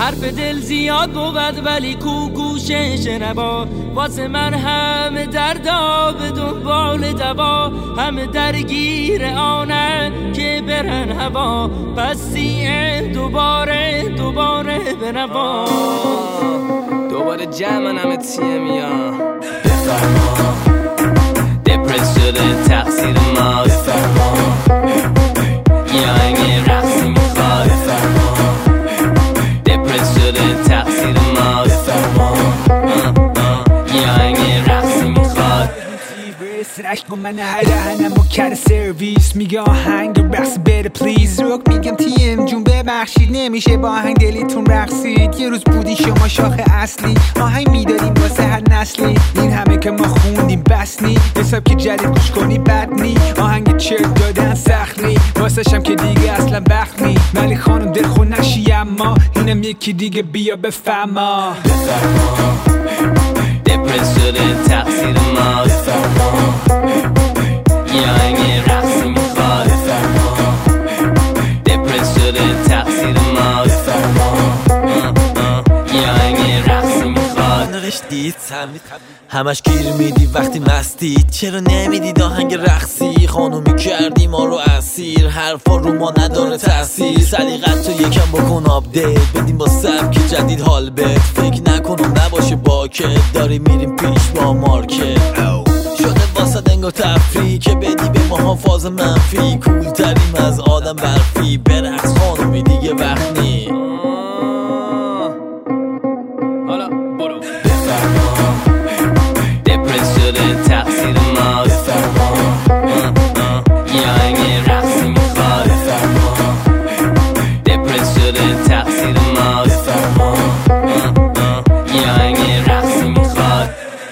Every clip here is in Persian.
حرف دل زیاد بود ولی کو گوشه شنوا، واسه من همه دردا به دنبال دوا، همه درگیر آنه که برن هوا، پس سیه دوباره بنوا، دوباره جمعن همه تیه میان. بفرما دپرس شده تقصیر ما، بفرما یا این رقصی میخواد، بفرما دپرس شده تقصیر ما، بفرما یا این رقصی میخواد. سرش کن من هرهنم و کر سرویس میگه آهنگ رقص بره پلیز، روک میگم تیم جون ببخشید نمیشه با آهنگ دلیتون رقصید، یه روز بودی شما شاخ اصلی، آهنگ میداریم واسه هر نسلی، این همه که ما خوندیم بس نی، حساب که جدید گوش کنی بد نی، آهنگ چرت دادن سخت نی، واسه شم که دیگه اصلا وقت نی، ولی خانم دلخون نشی اما اینم یکی دیگه بیا بفهما. دپرس شده تقصیر ما، بفرما یا این رقصی میخواد، بفرما دپرس شده تقصیر ما، بفرما یا این رقصی میخواد. نوشتید همش گیر میدی وقتی مستید، چرا نمیدید آهنگ رقصی، خانومی کردی ما رو اسیر، حرفا رو ما نداره تاثیر، سلیقت تو یکم بکن آپدیت بدیم با سبک جدید حال بد، فکر نکنم نباشه باکت، داریم میریم پیش با مارکت، شده واسه دنگ و تفریح که بدی به ماها فاز منفی، کول تریم از آدم برفی، برقص خانومی دیگه وقت نی. حالا برو بفرما دپرس شده تقصیر ما، بفرما یا این رقصی میخواد، بفرما دپرس شده تقصیر ما، بفرما یا این رقصی میخواد.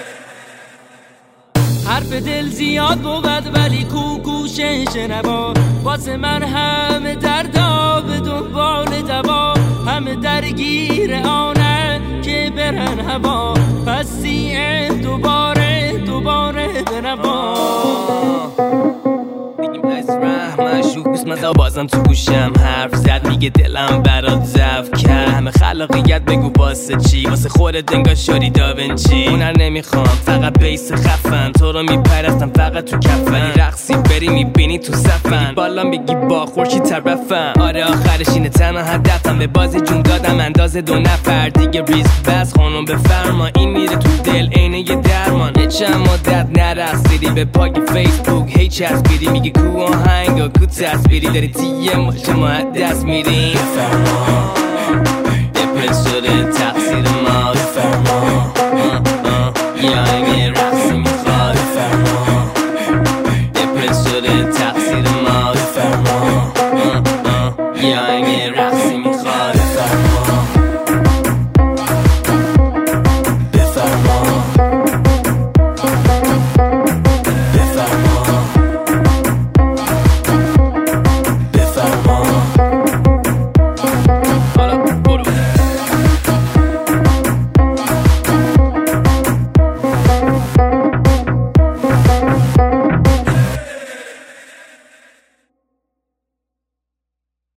حرف دل زیاد بود ولی کو گوشه شنوا، واسه من همه دردا به دنبال دوا، همه درگیر آنه که برن هوا، پس سیه دوباره بنوا. من بازم تو گوشم حرف زد میگه دلم برات ضعف کرد، همه خلاقیت بگو واسه چی، واسه خودت انگار شدی داونچی، هنر نمیخوام فقط بیس خفن، تو رو میپرستم فقط تو کفن، رقصی بری میبینی تو صفن، بالا میگی با خورشی طرفم، آره آخرش اینه تنها هدفم، به بازی جون دادم اندازه 2 نفر دیگه ریسک بس خانم بفرما، این میره تو دل عینه یه درمان، یه چند مدت نرقصیدی به پاک فیسبوک هی چسبیدی، میگی کو آهنگ و کو تصویری، داری تیه ماشه ما دست میریم.